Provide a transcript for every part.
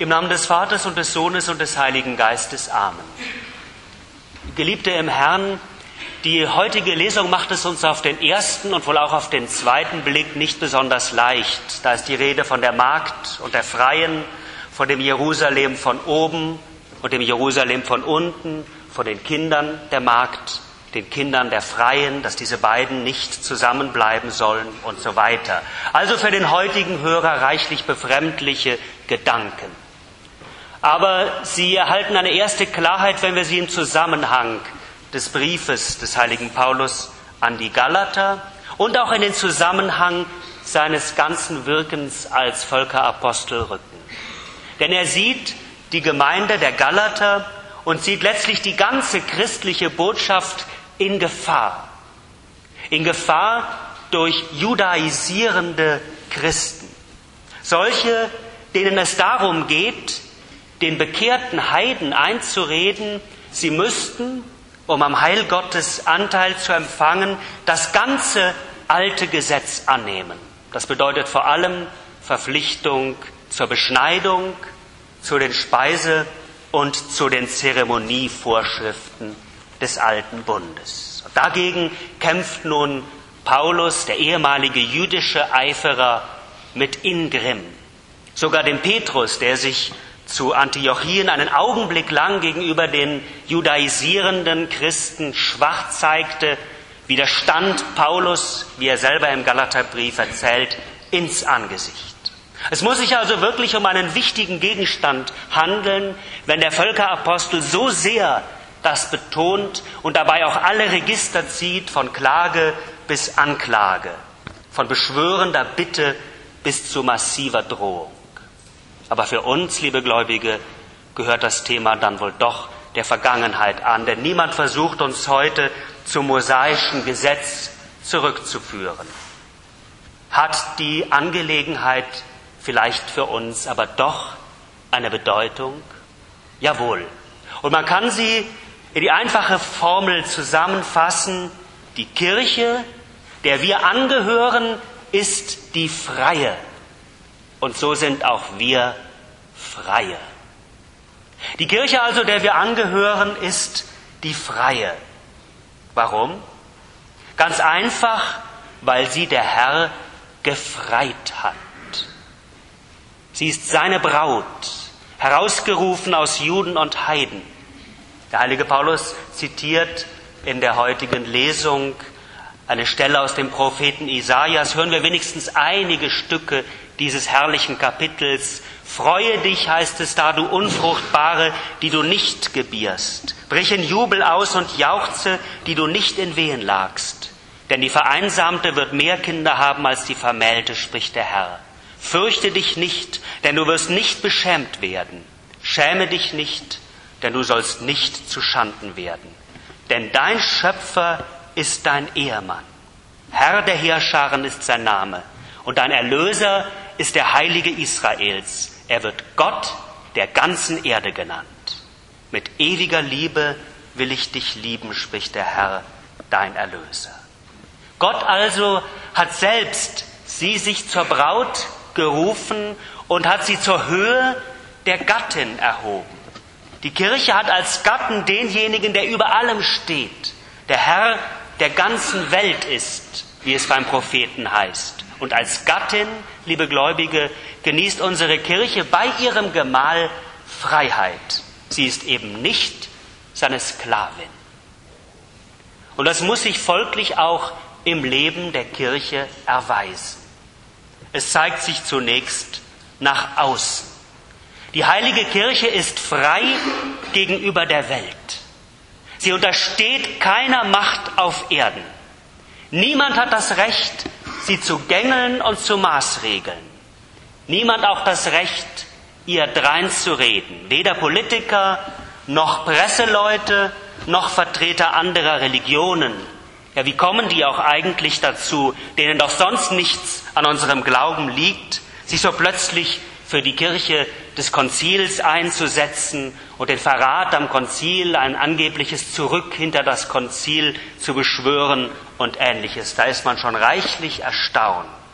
Im Namen des Vaters und des Sohnes und des Heiligen Geistes. Amen. Geliebte im Herrn, die heutige Lesung macht es uns auf den ersten und wohl auch auf den zweiten Blick nicht besonders leicht. Da ist die Rede von der Magd und der Freien, von dem Jerusalem von oben und dem Jerusalem von unten, von den Kindern der Magd, den Kindern der Freien, dass diese beiden nicht zusammenbleiben sollen und so weiter. Also für den heutigen Hörer reichlich befremdliche Gedanken. Aber sie erhalten eine erste Klarheit, wenn wir sie im Zusammenhang des Briefes des heiligen Paulus an die Galater und auch in den Zusammenhang seines ganzen Wirkens als Völkerapostel rücken. Denn er sieht die Gemeinde der Galater und sieht letztlich die ganze christliche Botschaft in Gefahr. In Gefahr durch judaisierende Christen. Solche, denen es darum geht, den bekehrten Heiden einzureden, sie müssten, um am Heil Gottes Anteil zu empfangen, das ganze alte Gesetz annehmen. Das bedeutet vor allem Verpflichtung zur Beschneidung, zu den Speise- und zu den Zeremonievorschriften des alten Bundes. Und dagegen kämpft nun Paulus, der ehemalige jüdische Eiferer, mit Ingrimm. Sogar dem Petrus, der sich zu Antiochien einen Augenblick lang gegenüber den judaisierenden Christen schwach zeigte, widerstand Paulus, wie er selber im Galaterbrief erzählt, ins Angesicht. Es muss sich also wirklich um einen wichtigen Gegenstand handeln, wenn der Völkerapostel so sehr das betont und dabei auch alle Register zieht, von Klage bis Anklage, von beschwörender Bitte bis zu massiver Drohung. Aber für uns, liebe Gläubige, gehört das Thema dann wohl doch der Vergangenheit an, denn niemand versucht uns heute zum mosaischen Gesetz zurückzuführen. Hat die Angelegenheit vielleicht für uns aber doch eine Bedeutung? Jawohl. Und man kann sie in die einfache Formel zusammenfassen: Die Kirche, der wir angehören, ist die Freie. Und so sind auch wir Freie. Die Kirche also, der wir angehören, ist die Freie. Warum? Ganz einfach, weil sie der Herr gefreit hat. Sie ist seine Braut, herausgerufen aus Juden und Heiden. Der heilige Paulus zitiert in der heutigen Lesung eine Stelle aus dem Propheten Isaias. Hören wir wenigstens einige Stücke dieses herrlichen Kapitels. Freue dich, heißt es da, du Unfruchtbare, die du nicht gebierst. Brich in Jubel aus und jauchze, die du nicht in Wehen lagst. Denn die Vereinsamte wird mehr Kinder haben als die Vermählte, spricht der Herr. Fürchte dich nicht, denn du wirst nicht beschämt werden. Schäme dich nicht, denn du sollst nicht zu Schanden werden. Denn dein Schöpfer ist dein Ehemann. Herr der Heerscharen ist sein Name. Und dein Erlöser ist der Heilige Israels. Er wird Gott der ganzen Erde genannt. Mit ewiger Liebe will ich dich lieben, spricht der Herr, dein Erlöser. Gott also hat selbst sie sich zur Braut gerufen und hat sie zur Höhe der Gattin erhoben. Die Kirche hat als Gatten denjenigen, der über allem steht, der Herr der ganzen Welt ist, wie es beim Propheten heißt. Und als Gattin, liebe Gläubige, genießt unsere Kirche bei ihrem Gemahl Freiheit. Sie ist eben nicht seine Sklavin. Und das muss sich folglich auch im Leben der Kirche erweisen. Es zeigt sich zunächst nach außen. Die heilige Kirche ist frei gegenüber der Welt. Sie untersteht keiner Macht auf Erden. Niemand hat das Recht, sie zu gängeln und zu maßregeln. Niemand auch das Recht, ihr dreinzureden. Weder Politiker, noch Presseleute, noch Vertreter anderer Religionen. Ja, wie kommen die auch eigentlich dazu, denen doch sonst nichts an unserem Glauben liegt, sich so plötzlich für die Kirche des Konzils einzusetzen und den Verrat am Konzil, ein angebliches Zurück hinter das Konzil zu beschwören und Ähnliches. Da ist man schon reichlich erstaunt.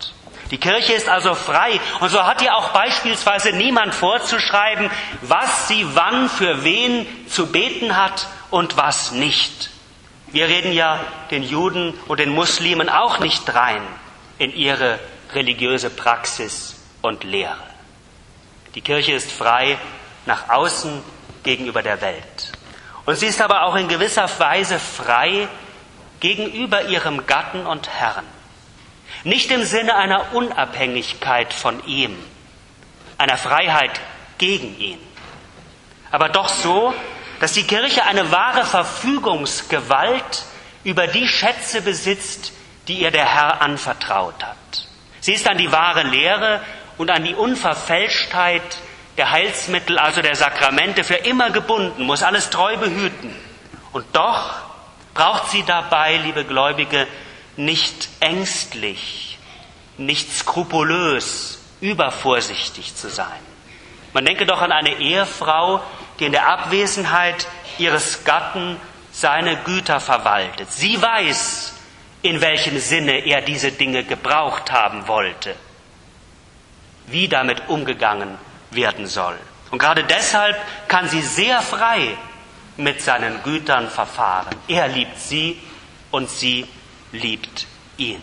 Die Kirche ist also frei und so hat ihr auch beispielsweise niemand vorzuschreiben, was sie wann für wen zu beten hat und was nicht. Wir reden ja den Juden und den Muslimen auch nicht rein in ihre religiöse Praxis und Lehre. Die Kirche ist frei nach außen gegenüber der Welt. Und sie ist aber auch in gewisser Weise frei gegenüber ihrem Gatten und Herrn. Nicht im Sinne einer Unabhängigkeit von ihm, einer Freiheit gegen ihn, aber doch so, dass die Kirche eine wahre Verfügungsgewalt über die Schätze besitzt, die ihr der Herr anvertraut hat. Sie ist an die wahre Lehre und an die Unverfälschtheit der Heilsmittel, also der Sakramente, für immer gebunden, muss alles treu behüten. Und doch braucht sie dabei, liebe Gläubige, nicht ängstlich, nicht skrupulös, übervorsichtig zu sein. Man denke doch an eine Ehefrau, die in der Abwesenheit ihres Gatten seine Güter verwaltet. Sie weiß, in welchem Sinne er diese Dinge gebraucht haben wollte, wie damit umgegangen werden soll. Und gerade deshalb kann sie sehr frei mit seinen Gütern verfahren. Er liebt sie und sie liebt ihn.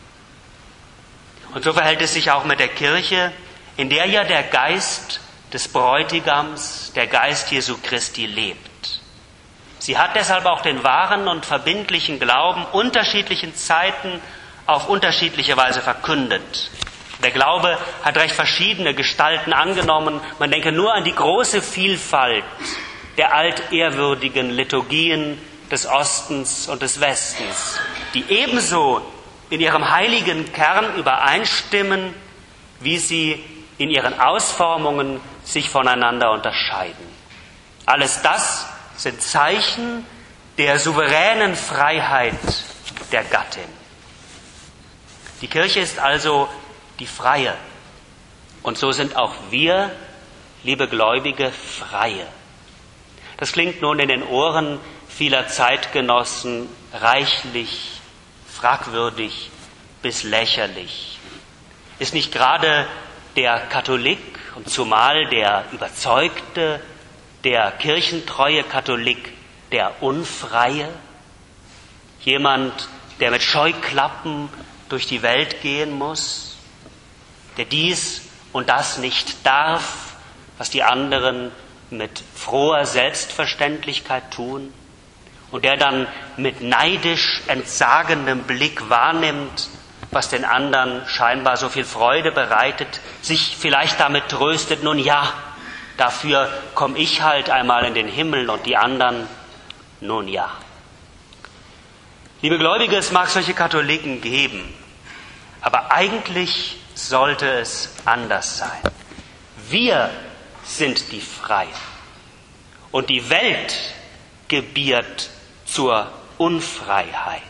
Und so verhält es sich auch mit der Kirche, in der ja der Geist des Bräutigams, der Geist Jesu Christi lebt. Sie hat deshalb auch den wahren und verbindlichen Glauben unterschiedlichen Zeiten auf unterschiedliche Weise verkündet. Der Glaube hat recht verschiedene Gestalten angenommen. Man denke nur an die große Vielfalt der altehrwürdigen Liturgien des Ostens und des Westens, die ebenso in ihrem heiligen Kern übereinstimmen, wie sie in ihren Ausformungen sich voneinander unterscheiden. Alles das sind Zeichen der souveränen Freiheit der Gattin. Die Kirche ist also die Freie. Und so sind auch wir, liebe Gläubige, Freie. Das klingt nun in den Ohren vieler Zeitgenossen reichlich, fragwürdig bis lächerlich. Ist nicht gerade der Katholik und zumal der überzeugte, der kirchentreue Katholik der Unfreie? Jemand, der mit Scheuklappen durch die Welt gehen muss, der dies und das nicht darf, was die anderen mit froher Selbstverständlichkeit tun, und der dann mit neidisch entsagendem Blick wahrnimmt, was den anderen scheinbar so viel Freude bereitet, sich vielleicht damit tröstet, nun ja, dafür komme ich halt einmal in den Himmel und die anderen, nun ja. Liebe Gläubige, es mag solche Katholiken geben, aber eigentlich sollte es anders sein. Wir sind die Freien und die Welt gebiert zur Unfreiheit.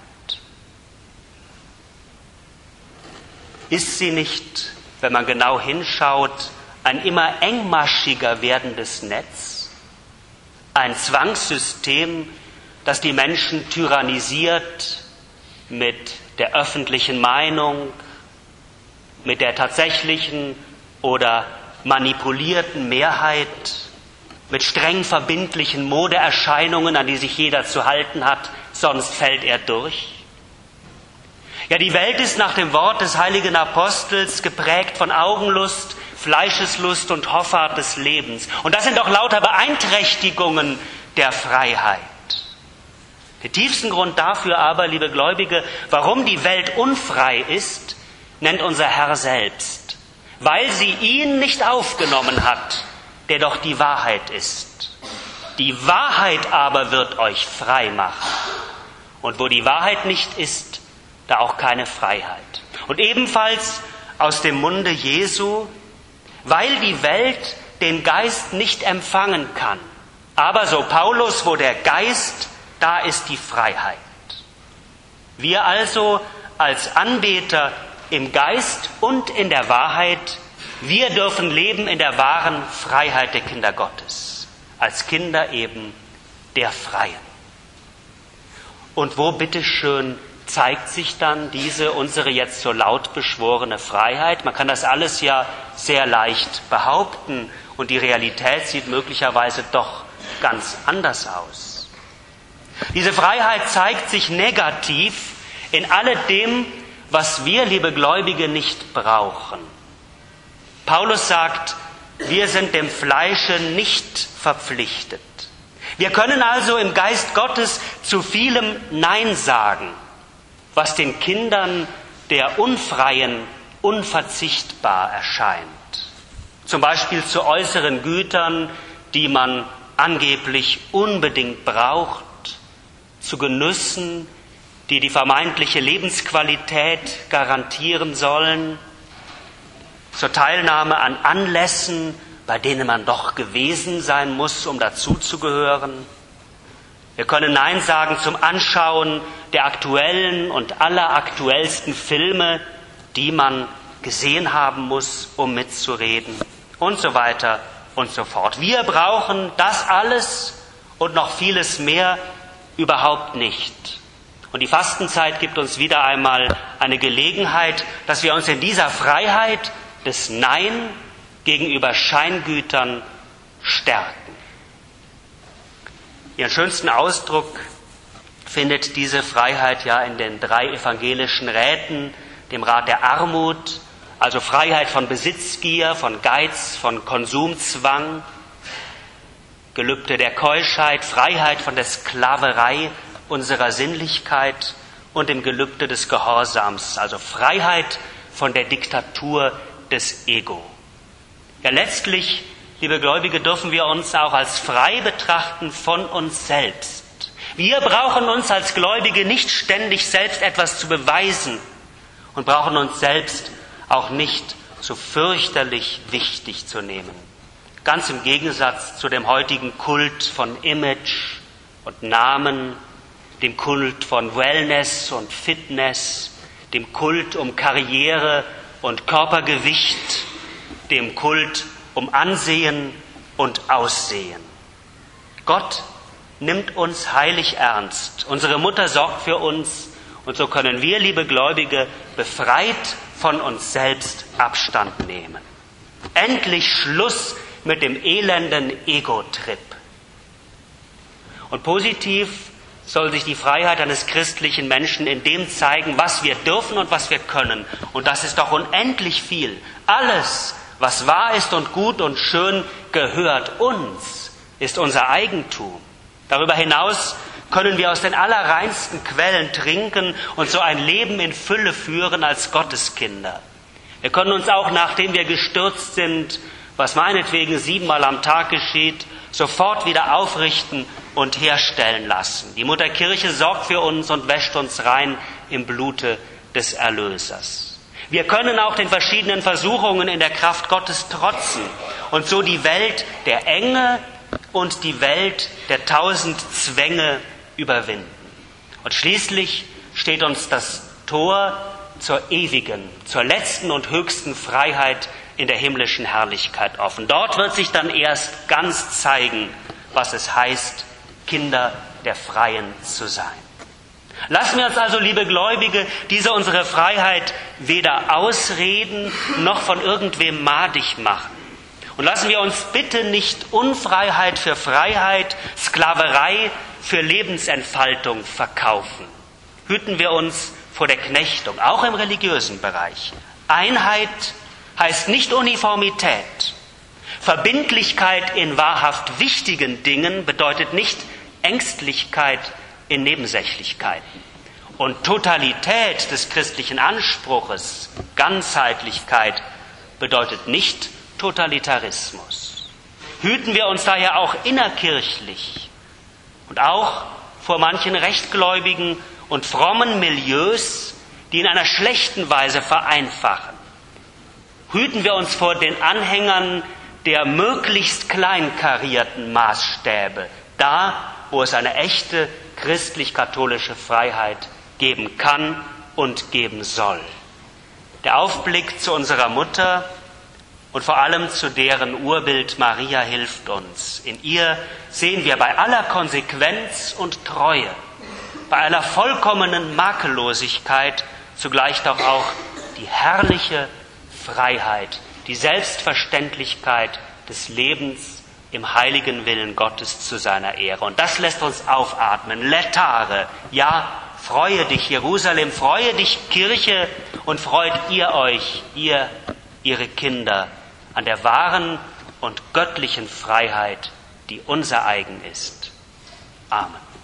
Ist sie nicht, wenn man genau hinschaut, ein immer engmaschiger werdendes Netz, ein Zwangssystem, das die Menschen tyrannisiert mit der öffentlichen Meinung, mit der tatsächlichen oder manipulierten Mehrheit, mit streng verbindlichen Modeerscheinungen, an die sich jeder zu halten hat, sonst fällt er durch? Ja, die Welt ist nach dem Wort des heiligen Apostels geprägt von Augenlust, Fleischeslust und Hoffart des Lebens. Und das sind doch lauter Beeinträchtigungen der Freiheit. Den tiefsten Grund dafür aber, liebe Gläubige, warum die Welt unfrei ist, nennt unser Herr selbst. Weil sie ihn nicht aufgenommen hat, der doch die Wahrheit ist. Die Wahrheit aber wird euch frei machen. Und wo die Wahrheit nicht ist, da auch keine Freiheit. Und ebenfalls aus dem Munde Jesu, weil die Welt den Geist nicht empfangen kann. Aber so Paulus, wo der Geist, da ist die Freiheit. Wir also als Anbeter im Geist und in der Wahrheit, wir dürfen leben in der wahren Freiheit der Kinder Gottes, als Kinder eben der Freien. Und wo bitteschön zeigt sich dann diese unsere jetzt so laut beschworene Freiheit? Man kann das alles ja sehr leicht behaupten und die Realität sieht möglicherweise doch ganz anders aus. Diese Freiheit zeigt sich negativ in alledem, was wir, liebe Gläubige, nicht brauchen. Paulus sagt, wir sind dem Fleische nicht verpflichtet. Wir können also im Geist Gottes zu vielem Nein sagen, was den Kindern der Unfreien unverzichtbar erscheint. Zum Beispiel zu äußeren Gütern, die man angeblich unbedingt braucht, zu Genüssen, die die vermeintliche Lebensqualität garantieren sollen, zur Teilnahme an Anlässen, bei denen man doch gewesen sein muss, um dazuzugehören. Wir können Nein sagen zum Anschauen der aktuellen und alleraktuellsten Filme, die man gesehen haben muss, um mitzureden und so weiter und so fort. Wir brauchen das alles und noch vieles mehr überhaupt nicht. Und die Fastenzeit gibt uns wieder einmal eine Gelegenheit, dass wir uns in dieser Freiheit des Nein gegenüber Scheingütern stärken. Ihren schönsten Ausdruck findet diese Freiheit ja in den 3 evangelischen Räten, dem Rat der Armut, also Freiheit von Besitzgier, von Geiz, von Konsumzwang, Gelübde der Keuschheit, Freiheit von der Sklaverei unserer Sinnlichkeit und dem Gelübde des Gehorsams, also Freiheit von der Diktatur des Ego. Ja, letztlich, liebe Gläubige, dürfen wir uns auch als frei betrachten von uns selbst. Wir brauchen uns als Gläubige nicht ständig selbst etwas zu beweisen und brauchen uns selbst auch nicht so fürchterlich wichtig zu nehmen. Ganz im Gegensatz zu dem heutigen Kult von Image und Namen, dem Kult von Wellness und Fitness, dem Kult um Karriere und Körpergewicht, dem Kult um Ansehen und Aussehen. Gott nimmt uns heilig ernst. Unsere Mutter sorgt für uns und so können wir, liebe Gläubige, befreit von uns selbst Abstand nehmen. Endlich Schluss mit dem elenden Ego-Trip. Und positiv soll sich die Freiheit eines christlichen Menschen in dem zeigen, was wir dürfen und was wir können. Und das ist doch unendlich viel. Alles, was wahr ist und gut und schön, gehört uns, ist unser Eigentum. Darüber hinaus können wir aus den allerreinsten Quellen trinken und so ein Leben in Fülle führen als Gotteskinder. Wir können uns auch, nachdem wir gestürzt sind, was meinetwegen 7-mal am Tag geschieht, sofort wieder aufrichten und herstellen lassen. Die Mutter Kirche sorgt für uns und wäscht uns rein im Blute des Erlösers. Wir können auch den verschiedenen Versuchungen in der Kraft Gottes trotzen und so die Welt der Enge und die Welt der 1000 Zwänge überwinden. Und schließlich steht uns das Tor zur ewigen, zur letzten und höchsten Freiheit in der himmlischen Herrlichkeit offen. Dort wird sich dann erst ganz zeigen, was es heißt, Kinder der Freien zu sein. Lassen wir uns also, liebe Gläubige, diese unsere Freiheit weder ausreden noch von irgendwem madig machen. Und lassen wir uns bitte nicht Unfreiheit für Freiheit, Sklaverei für Lebensentfaltung verkaufen. Hüten wir uns vor der Knechtung, auch im religiösen Bereich. Einheit heißt nicht Uniformität. Verbindlichkeit in wahrhaft wichtigen Dingen bedeutet nicht Ängstlichkeit in Nebensächlichkeiten. Und Totalität des christlichen Anspruches, Ganzheitlichkeit, bedeutet nicht Totalitarismus. Hüten wir uns daher auch innerkirchlich und auch vor manchen rechtgläubigen und frommen Milieus, die in einer schlechten Weise vereinfachen. Hüten wir uns vor den Anhängern der möglichst kleinkarierten Maßstäbe, da, wo es eine echte christlich-katholische Freiheit geben kann und geben soll. Der Aufblick zu unserer Mutter und vor allem zu deren Urbild Maria hilft uns. In ihr sehen wir bei aller Konsequenz und Treue bei aller vollkommenen Makellosigkeit zugleich doch auch die herrliche Freiheit, die Selbstverständlichkeit des Lebens im heiligen Willen Gottes zu seiner Ehre. Und das lässt uns aufatmen. Lätare, ja, freue dich Jerusalem, freue dich Kirche und freut ihr euch, ihre Kinder, an der wahren und göttlichen Freiheit, die unser eigen ist. Amen.